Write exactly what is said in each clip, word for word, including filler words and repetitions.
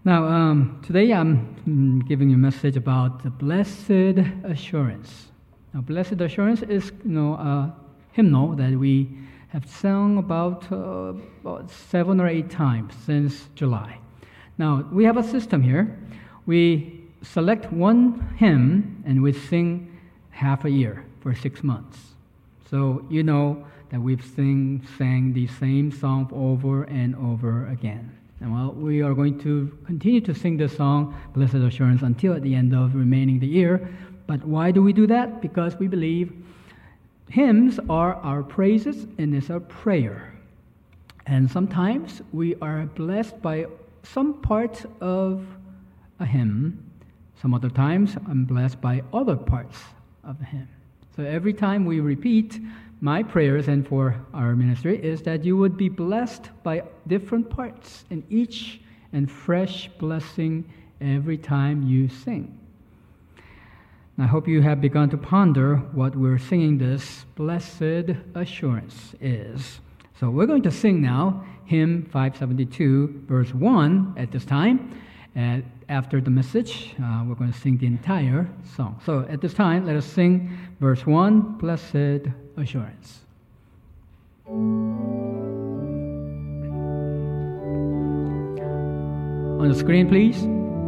Now, um, today I'm mm, giving you a message about the blessed assurance. Now, blessed assurance is, you know, a hymnal that we have sung about, uh, about seven or eight times since July. Now, we have a system here. We select one hymn and we sing half a year for six months. So you know that we've sing, sang the same song over and over again. And well, we are going to continue to sing this song, Blessed Assurance, until at the end of remaining the year. But why do we do that? Because we believe hymns are our praises and it's our prayer. And sometimes we are blessed by some parts of a hymn. Some other times I'm blessed by other parts of the hymn. So every time we repeat, my prayers and for our ministry is that you would be blessed by different parts in each and fresh blessing every time you sing. And I hope you have begun to ponder what we're singing this blessed assurance is. So we're going to sing now hymn five seventy-two, verse one at this time. And after the message, uh, we're going to sing the entire song. So at this time, let us sing verse one, Blessed Assurance. On the screen, please.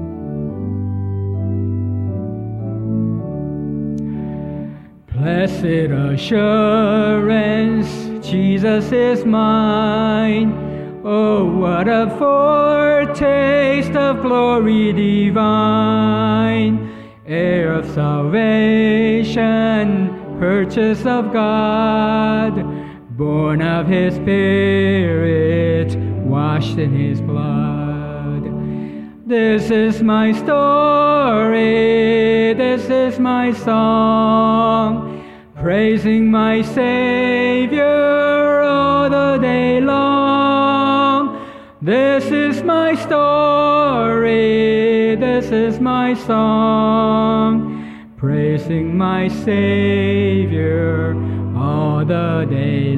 Blessed assurance, Jesus is mine. Oh, what a foretaste of glory divine, heir of salvation, purchase of God, born of His Spirit, washed in His blood. This is my story, this is my song, praising my Savior all the day long. This is my story, this is my song, praising my Savior all the day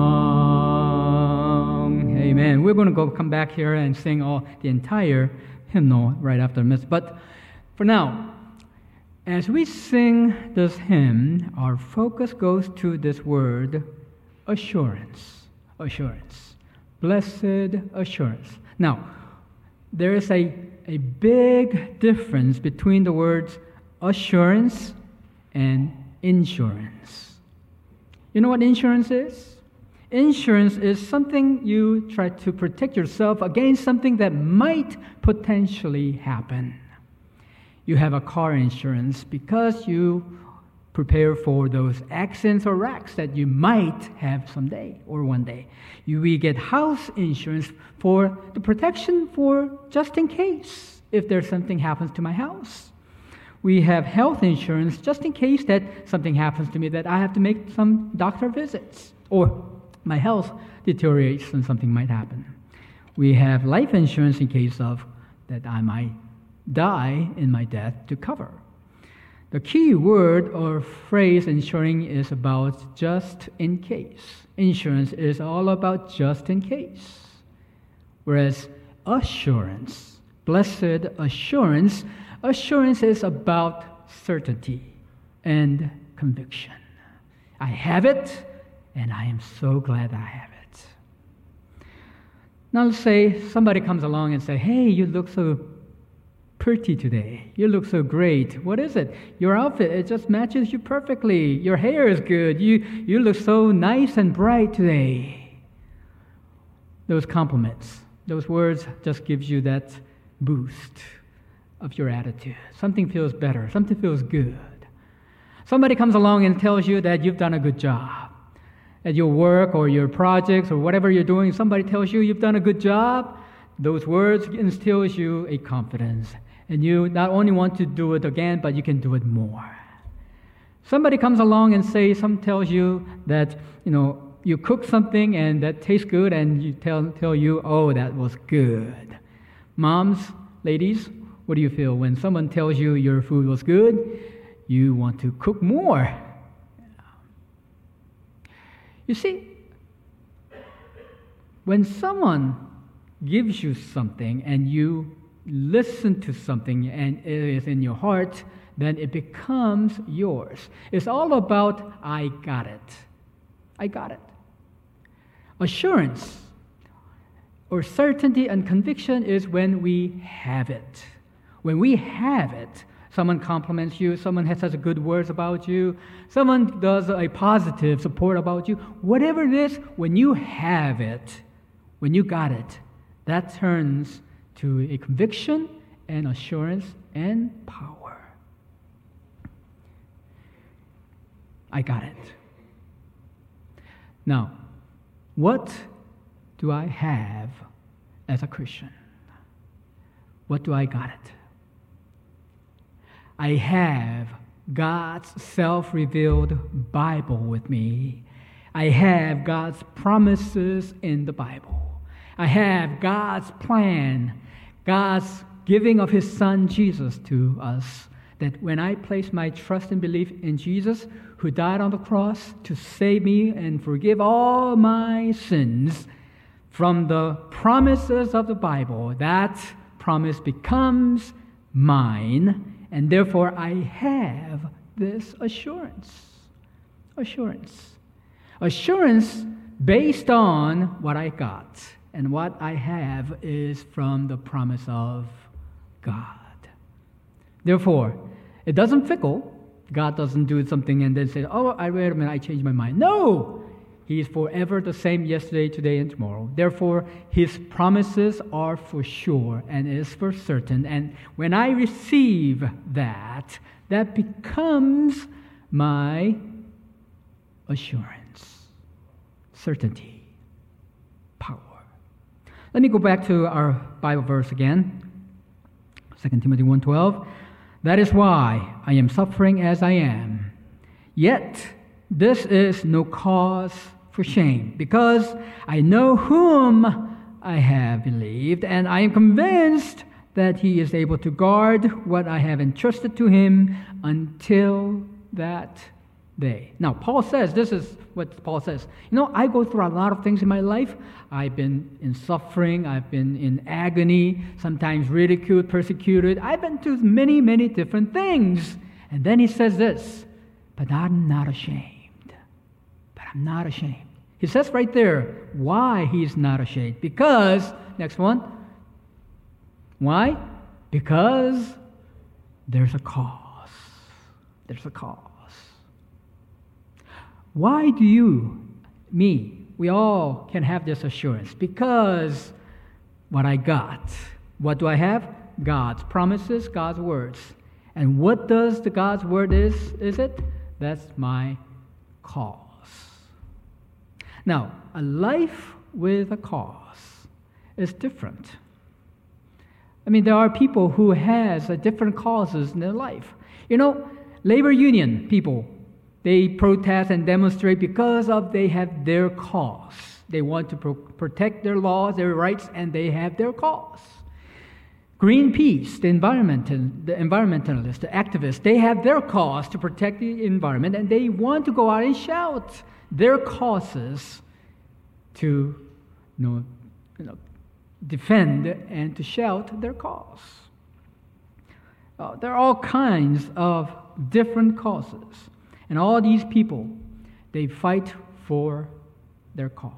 long. Amen. We're going to go come back here and sing all the entire hymnal right after this. But for now, as we sing this hymn, our focus goes to this word, assurance. Assurance. Blessed assurance. Now, there is a, a big difference between the words assurance and insurance. You know what insurance is? Insurance is something you try to protect yourself against something that might potentially happen. You have a car insurance because you prepare for those accidents or wrecks that you might have someday or one day. You we get house insurance for the protection for just in case if there's something happens to my house. We have health insurance just in case that something happens to me that I have to make some doctor visits or my health deteriorates and something might happen. We have life insurance in case of that I might die in my death to cover. The key word or phrase insuring is about just in case. Insurance is all about just in case. Whereas assurance, blessed assurance, assurance is about certainty and conviction. I have it, and I am so glad I have it. Now let's say somebody comes along and say, hey, you look so pretty today. You look so great. What is it? Your outfit, it just matches you perfectly. Your hair is good. You, you look so nice and bright today. Those compliments, those words just gives you that boost of your attitude. Something feels better. Something feels good. Somebody comes along and tells you that you've done a good job. At your work or your projects or whatever you're doing, somebody tells you you've done a good job. Those words instills you a confidence. And you not only want to do it again, but you can do it more. Somebody comes along and say, some tells you that, you know, you cook something and that tastes good and you tell tell you, oh, that was good. Moms, ladies, what do you feel when someone tells you your food was good? You want to cook more. You see, when someone gives you something and you listen to something and it is in your heart, then it becomes yours. It's all about, I got it. I got it. Assurance or certainty and conviction is when we have it. When we have it, someone compliments you, someone has such good words about you, someone does a positive support about you, whatever it is, when you have it, when you got it, that turns to a conviction and assurance and power. I got it. Now, what do I have as a Christian? What do I got it? I have God's self-revealed Bible with me. I have God's promises in the Bible. I have God's plan, God's giving of His Son Jesus to us, that when I place my trust and belief in Jesus, who died on the cross to save me and forgive all my sins, from the promises of the Bible, that promise becomes mine. And therefore, I have this assurance. Assurance. Assurance based on what I got. And what I have is from the promise of God. Therefore, it doesn't fickle. God doesn't do something and then say, oh, I wait a minute, I changed my mind. No! He is forever the same yesterday, today, and tomorrow. Therefore, His promises are for sure and is for certain. And when I receive that, that becomes my assurance, certainty, power. Let me go back to our Bible verse again, Second Timothy one twelve. That is why I am suffering as I am. Yet this is no cause for shame, because I know whom I have believed, and I am convinced that He is able to guard what I have entrusted to Him until that day. Now, Paul says, this is what Paul says. You know, I go through a lot of things in my life. I've been in suffering. I've been in agony, sometimes ridiculed, persecuted. I've been through many, many different things. And then he says this, but I'm not ashamed. But I'm not ashamed. He says right there why he's not ashamed. Because, next one, why? Because there's a cause. There's a cause. Why do you, me, we all can have this assurance? Because what I got. What do I have? God's promises, God's words. And what does the God's word is? Is it? That's my cause. Now, a life with a cause is different. I mean, there are people who has a different causes in their life. You know, labor union people, they protest and demonstrate because of they have their cause. They want to pro- protect their laws, their rights, and they have their cause. Greenpeace, the environmental, the environmentalists, the activists, they have their cause to protect the environment, and they want to go out and shout their causes to, you know, you know defend and to shout their cause. Uh, there are all kinds of different causes, and all these people, they fight for their cause.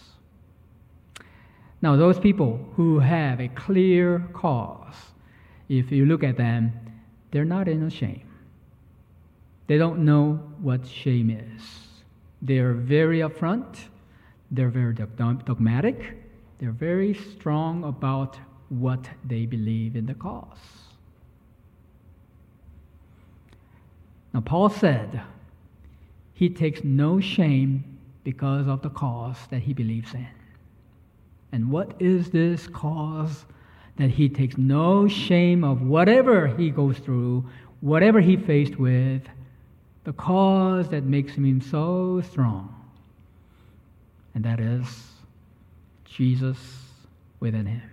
Now, those people who have a clear cause, if you look at them, they're not in a shame. They don't know what shame is. They're very upfront. They're very dogmatic. They're very strong about what they believe in the cause. Now, Paul said he takes no shame because of the cause that he believes in. And what is this cause that he takes no shame of whatever he goes through, whatever he faced with, the cause that makes him so strong? And that is Jesus within him.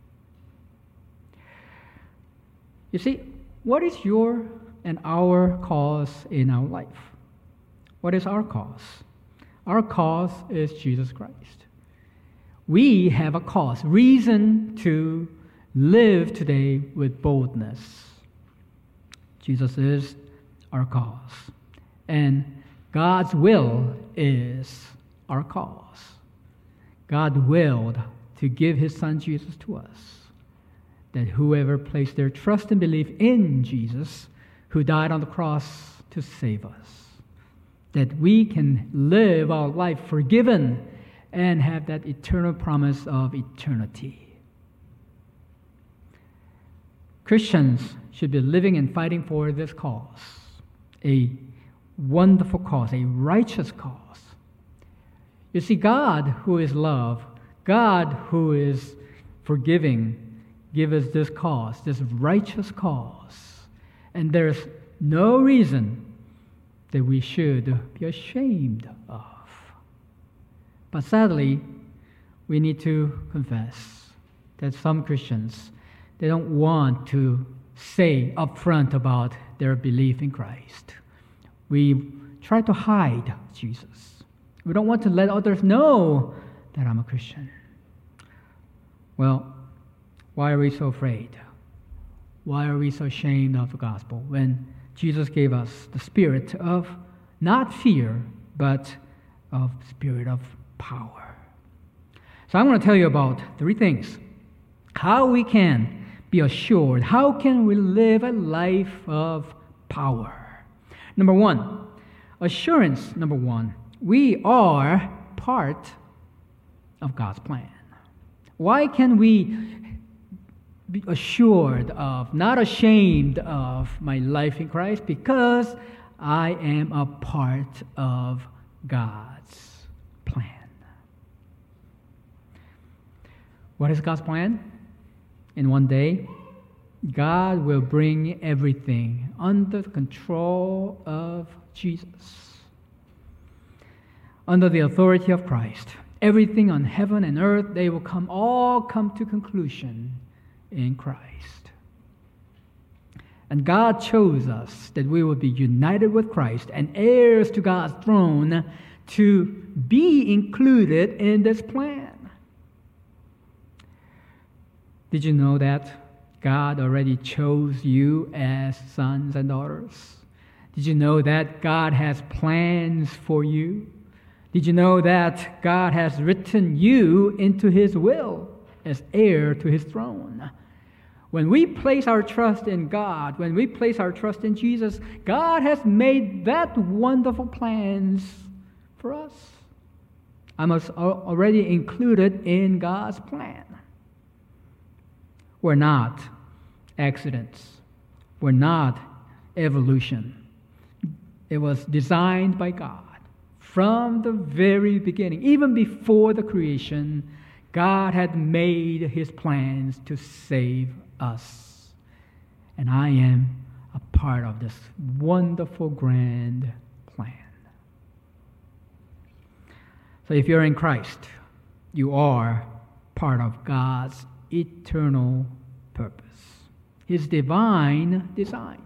You see, what is your and our cause in our life? What is our cause? Our cause is Jesus Christ. We have a cause, reason to live today with boldness. Jesus is our cause. And God's will is our cause. God willed to give his Son Jesus to us, that whoever placed their trust and belief in Jesus, who died on the cross to save us, that we can live our life forgiven and have that eternal promise of eternity. Christians should be living and fighting for this cause, a wonderful cause, a righteous cause. You see, God, who is love, God, who is forgiving, give us this cause, this righteous cause. And there's no reason that we should be ashamed of. But sadly, we need to confess that some Christians, they don't want to say upfront about their belief in Christ. We try to hide Jesus. We don't want to let others know that I'm a Christian. Well, why are we so afraid? Why are we so ashamed of the gospel when Jesus gave us the spirit of not fear, but of spirit of power? So I'm going to tell you about three things. How we can be assured. How can we live a life of power? Number one, assurance. Number one, we are part of God's plan. Why can we be assured of, not ashamed of my life in Christ? Because I am a part of God's plan. What is God's plan? In one day, God will bring everything under the control of Jesus, under the authority of Christ. Everything on heaven and earth, they will come all come to conclusion in Christ. And God chose us that we would be united with Christ and heirs to God's throne to be included in this plan. Did you know that God already chose you as sons and daughters? Did you know that God has plans for you? Did you know that God has written you into his will as heir to his throne? When we place our trust in God, when we place our trust in Jesus, God has made that wonderful plans for us. I'm already included in God's plan. We're not accidents. We're not evolution. It was designed by God. From the very beginning, even before the creation, God had made his plans to save us. And I am a part of this wonderful, grand plan. So if you're in Christ, you are part of God's eternal purpose, his divine design.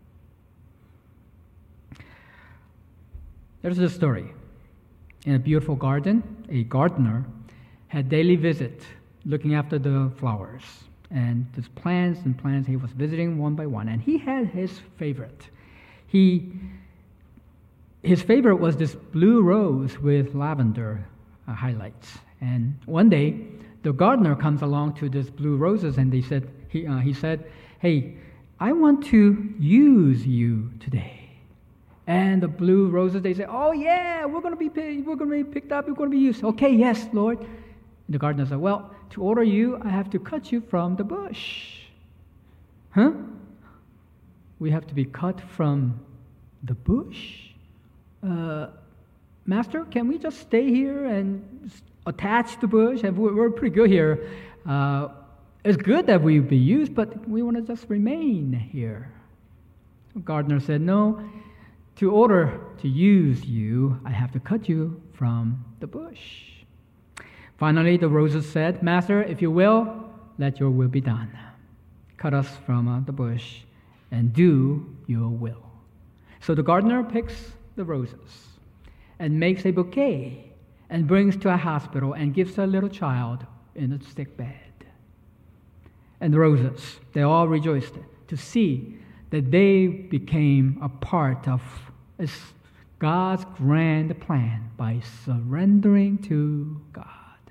There's a story. In a beautiful garden, a gardener had daily visit looking after the flowers. And there's plants and plants he was visiting one by one. And he had his favorite. He, his favorite was this blue rose with lavender uh, highlights. And one day, the gardener comes along to these blue roses, and they said, he, uh, he said, "Hey, I want to use you today." And the blue roses, they say, "Oh yeah, we're going to be picked, we're going to be picked up, we're going to be used." "Okay, yes, Lord." And the gardener said, "Well, to order you, I have to cut you from the bush." Huh? We have to be cut from the bush? Uh, Master, can we just stay here and attach the bush? And we're, we're pretty good here. Uh, it's good that we be used, but we want to just remain here. The gardener said, "No. To order to use you, I have to cut you from the bush." Finally, the roses said, "Master, if you will, let your will be done. Cut us from uh, the bush and do your will." So the gardener picks the roses and makes a bouquet and brings to a hospital and gives to a little child in a sick bed. and roses. They all rejoiced to see that they became a part of God's grand plan by surrendering to God.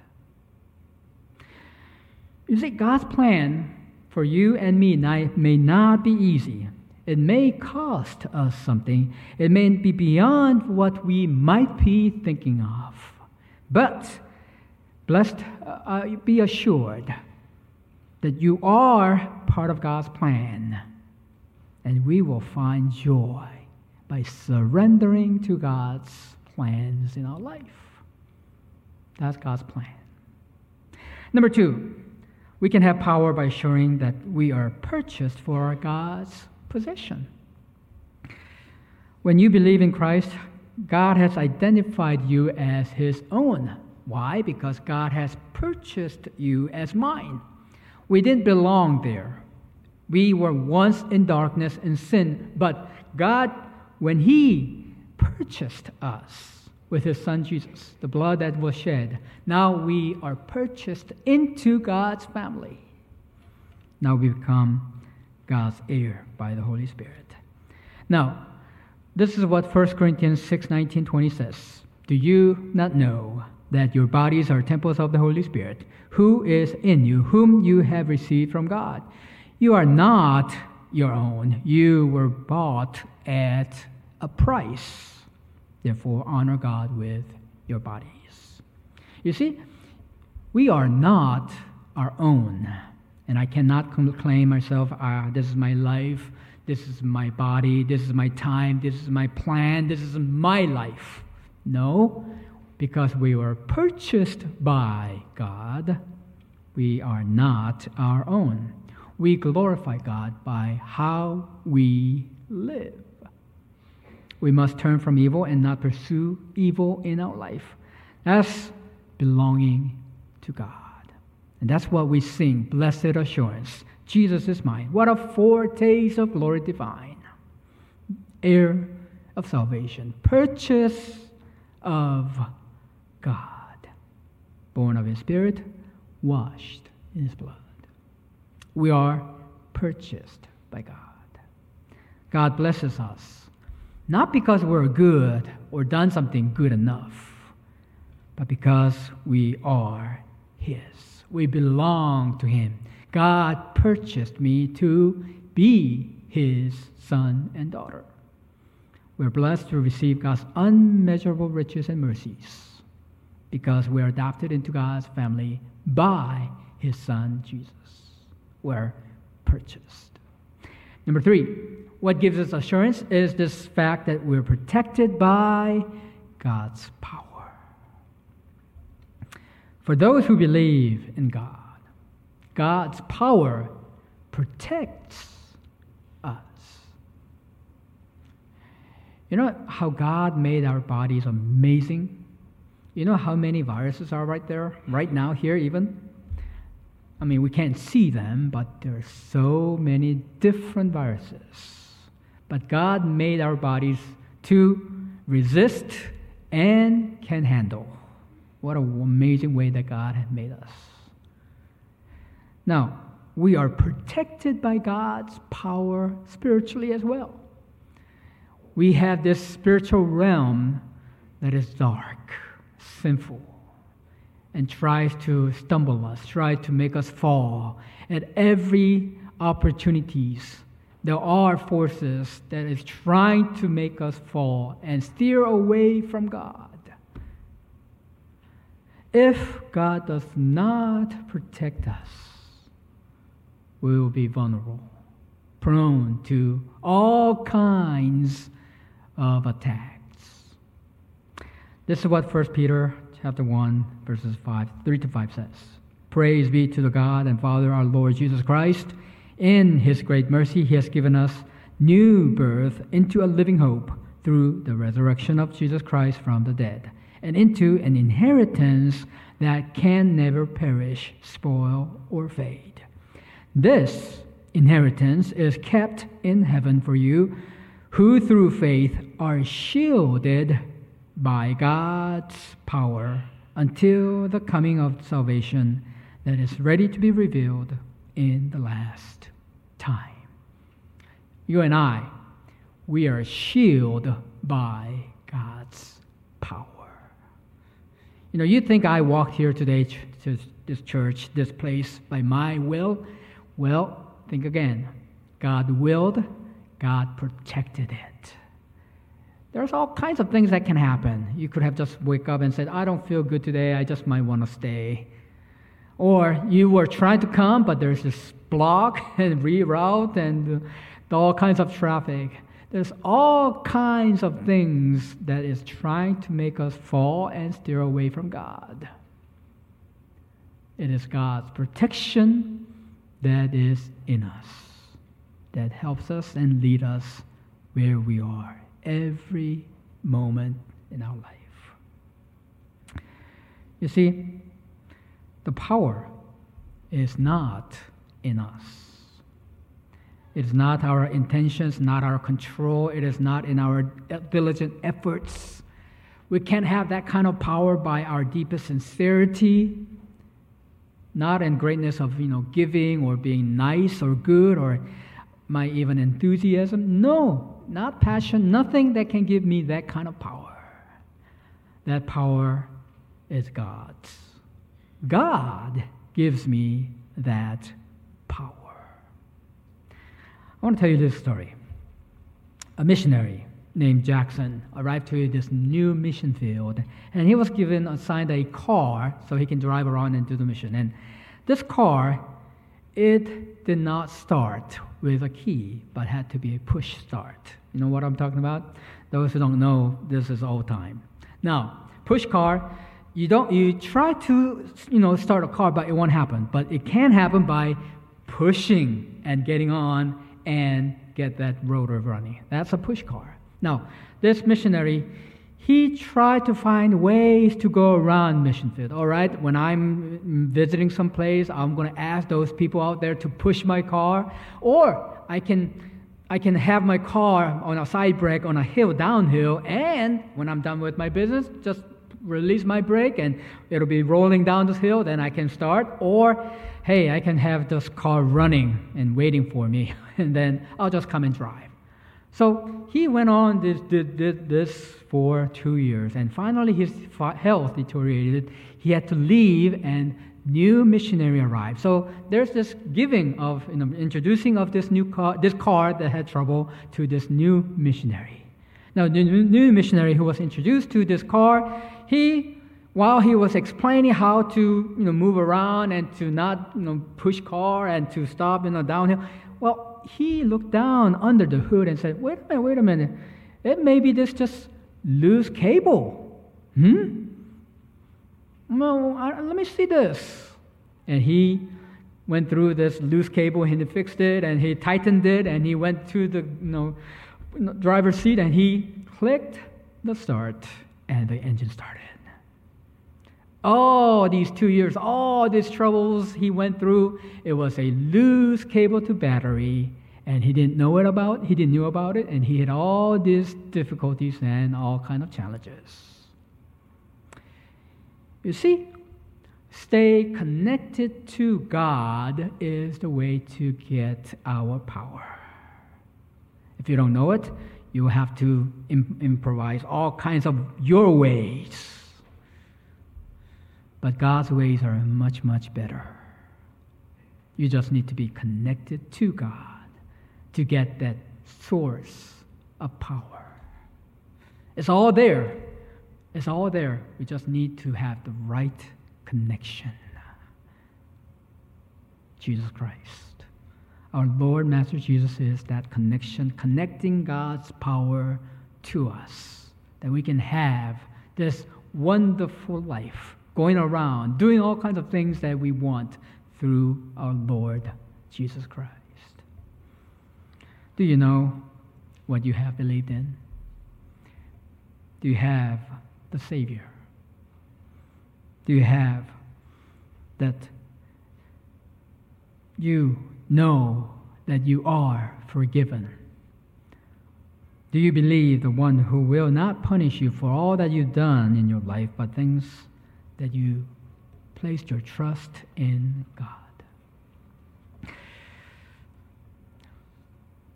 You see, God's plan for you and me may not be easy. It may cost us something. It may be beyond what we might be thinking of. But blessed, uh, be assured that you are part of God's plan, and we will find joy by surrendering to God's plans in our life. That's God's plan. Number two, we can have power by showing that we are purchased for God's possession. When you believe in Christ, God has identified you as His own. Why? Because God has purchased you as mine. We didn't belong there. We were once in darkness and sin, but God, when He purchased us with His Son Jesus, the blood that was shed, now we are purchased into God's family. Now we become God's heir by the Holy Spirit. Now, this is what First Corinthians six, nineteen, twenty says. Do you not know that your bodies are temples of the Holy Spirit, who is in you, whom you have received from God? You are not your own. You were bought at a price. Therefore, honor God with your bodies. You see, we are not our own. And I cannot claim myself, ah, this is my life, this is my body, this is my time, this is my plan, this is my life. No, because we were purchased by God, we are not our own. We glorify God by how we live. We must turn from evil and not pursue evil in our life. That's belonging to God. And that's what we sing, Blessed Assurance. Jesus is mine. What a foretaste of glory divine. Heir of salvation. Purchase of God. Born of His Spirit. Washed in His blood. We are purchased by God. God blesses us. Not because we're good or done something good enough, but because we are His. We belong to Him. God purchased me to be His son and daughter. We're blessed to receive God's unmeasurable riches and mercies because we're adopted into God's family by His Son, Jesus. We're purchased. Number three, what gives us assurance is this fact that we're protected by God's power. For those who believe in God, God's power protects us. You know how God made our bodies amazing? You know how many viruses are right there, right now, here even? I mean, we can't see them, but there are so many different viruses. But God made our bodies to resist and can handle. What an amazing way that God had made us. Now, we are protected by God's power spiritually as well. We have this spiritual realm that is dark, sinful, and tries to stumble us, tries to make us fall. At every opportunities, there are forces that is trying to make us fall and steer away from God. If God does not protect us, we will be vulnerable, prone to all kinds of attacks. This is what First Peter chapter one, verses five, three to five says. Praise be to the God and Father, our Lord Jesus Christ. In His great mercy, He has given us new birth into a living hope through the resurrection of Jesus Christ from the dead, and into an inheritance that can never perish, spoil, or fade. This inheritance is kept in heaven for you, who through faith are shielded by God's power until the coming of salvation that is ready to be revealed in the last time. You and I, we are shielded by God's power. You know, you think I walked here today to this church, this place, by my will? Well, think again. God willed, God protected it. There's all kinds of things that can happen. You could have just wake up and said, I don't feel good today, I just might want to stay. Or you were trying to come, but there's this block and reroute and all kinds of traffic. There's all kinds of things that is trying to make us fall and steer away from God. It is God's protection that is in us, that helps us and lead us where we are every moment in our life. You see, the power is not in us. It is not our intentions, not our control. It is not in our diligent efforts. We can't have that kind of power by our deepest sincerity, not in greatness of, you know, giving or being nice or good or my even enthusiasm. No, not passion, nothing that can give me that kind of power. That power is God's. God gives me that power. I want to tell you this story. A missionary named Jackson arrived to this new mission field, and he was given assigned a car so he can drive around and do the mission. And this car, it did not start with a key, but had to be a push start. You know what I'm talking about? Those who don't know, this is old time. Now, push car, you don't you try to you know start a car, but it won't happen. But it can happen by pushing and getting on and get that rotor running. That's a push car. Now, this missionary, he tried to find ways to go around mission field. All right, when I'm visiting some place, I'm going to ask those people out there to push my car, or I can I can have my car on a side brake on a hill downhill, and when I'm done with my business, just release my brake and it'll be rolling down this hill, then I can start. Or, hey, I can have this car running and waiting for me, and then I'll just come and drive. So he went on this, did, did this for two years, and finally his health deteriorated. He had to leave, and new missionary arrived. So there's this giving of, you know, introducing of this new car, this car that had trouble, to this new missionary. Now, the new missionary who was introduced to this car, he, while he was explaining how to, you know, move around and to not, you know, push car and to stop, you know, downhill, well, he looked down under the hood and said, wait a minute, wait a minute. It may be this just loose cable. Hmm? No, I, let me see this. And he went through this loose cable and he fixed it and he tightened it and he went to the, you know, driver's seat and he clicked the start and the engine started. All these two years, all these troubles he went through, it was a loose cable to battery, and he didn't know it about, he didn't know about it, and he had all these difficulties and all kind of challenges. You see, stay connected to God is the way to get our power. If you don't know it, you have to imp- improvise all kinds of your ways. But God's ways are much, much better. You just need to be connected to God to get that source of power. It's all there. It's all there. We just need to have the right connection. Jesus Christ. Our Lord, Master Jesus, is that connection, connecting God's power to us, that we can have this wonderful life, going around, doing all kinds of things that we want through our Lord Jesus Christ. Do you know what you have believed in? Do you have the Savior? Do you have that you know that you are forgiven? Do you believe the one who will not punish you for all that you've done in your life, but things that you placed your trust in God?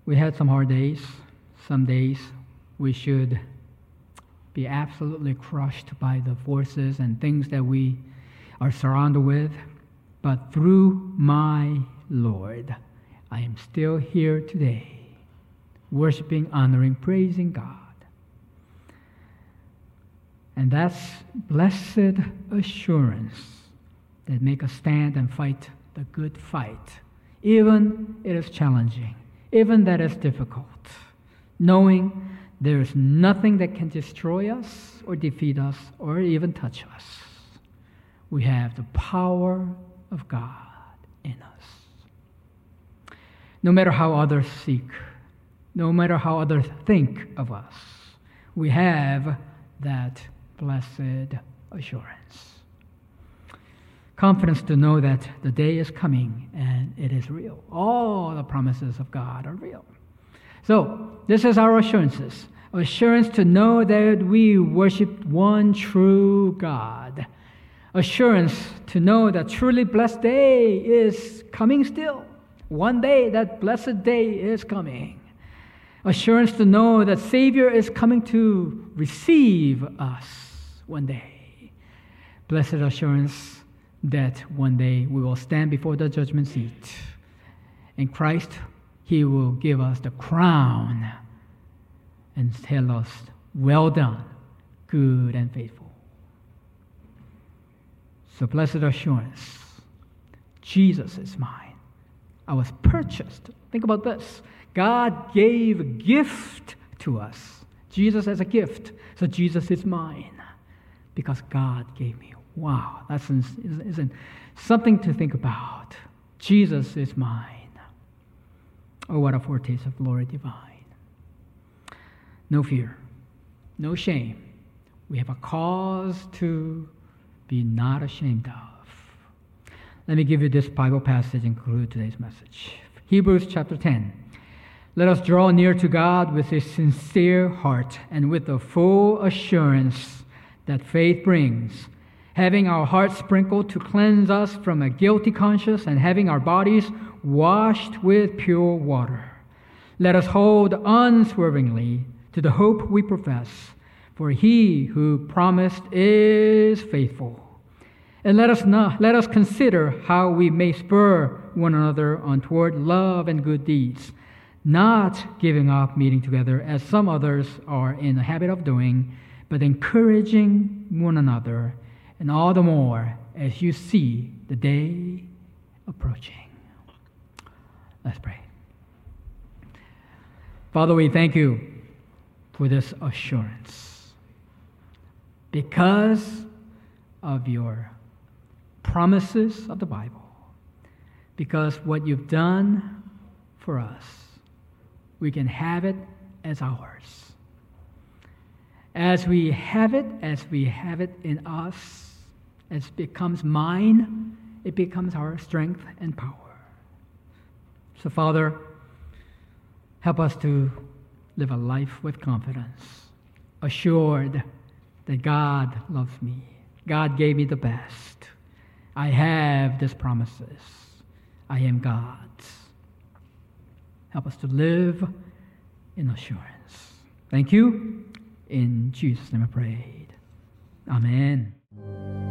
We had some hard days. Some days we should be absolutely crushed by the forces and things that we are surrounded with. But through my Lord, I am still here today, worshiping, honoring, praising God. And that's blessed assurance that make us stand and fight the good fight, even it is challenging, even that is difficult, knowing there is nothing that can destroy us or defeat us or even touch us. We have the power of God in us. No matter how others seek, no matter how others think of us, we have that blessed assurance. Confidence to know that the day is coming and it is real. All the promises of God are real. So, this is our assurances. Assurance to know that we worship one true God. Assurance to know that truly blessed day is coming still. One day, that blessed day is coming. Assurance to know that Savior is coming to receive us one day. Blessed assurance that one day we will stand before the judgment seat. In Christ, He will give us the crown and tell us, well done, good and faithful. So blessed assurance, Jesus is mine. I was purchased. Think about this. God gave a gift to us. Jesus as a gift. So Jesus is mine because God gave me. Wow, that's isn't something to think about. Jesus is mine. Oh, what a foretaste of glory divine. No fear, no shame. We have a cause to be not ashamed of. Let me give you this Bible passage and conclude today's message. Hebrews chapter ten. Let us draw near to God with a sincere heart and with the full assurance that faith brings, having our hearts sprinkled to cleanse us from a guilty conscience and having our bodies washed with pure water. Let us hold unswervingly to the hope we profess, for He who promised is faithful. And let us not, let us consider how we may spur one another on toward love and good deeds, not giving up meeting together as some others are in the habit of doing, but encouraging one another, and all the more as you see the day approaching. Let's pray. Father, we thank you for this assurance. Because of your promises of the Bible, because what you've done for us, we can have it as ours. As we have it, as we have it in us, as it becomes mine, it becomes our strength and power. So, Father, help us to live a life with confidence, assured that God loves me. God gave me the best. I have these promises. I am God's. Help us to live in assurance. Thank you. In Jesus' name I prayed. Amen.